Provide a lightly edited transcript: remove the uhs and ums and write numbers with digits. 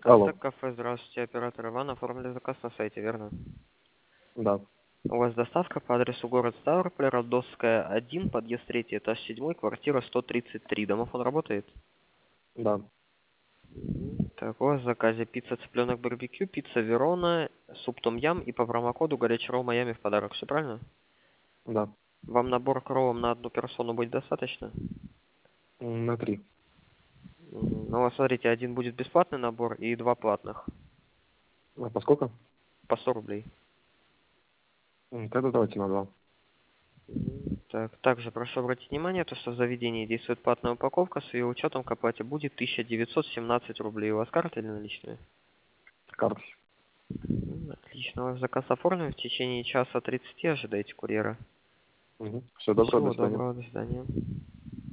Алло. Артек кафе, здравствуйте, оператор Иван, оформили заказ на сайте, верно? Да, У вас доставка по адресу город Ставрополь, Родосская, 1, подъезд 3, этаж 7, квартира 133. Домофон работает? да, Так, у вас в заказе пицца цыпленок барбекю, пицца Верона, суп том-ям и по промокоду горячий ролл Майами в подарок, все правильно? да. Вам набор к роллам на одну персону будет достаточно? На 3. Ну, вот смотрите, один будет бесплатный набор и два платных, А по сколько? по 100 рублей. Тогда давайте на 2. Так, также прошу обратить внимание, то, что в заведении действует платная упаковка, с ее учетом к оплате будет 1917 рублей. У вас карта или наличные? Карты. Отлично, ваш заказ оформлен. В течение часа 30 ожидайте курьера. Все, добро, до Всего свидания. доброго, до свидания.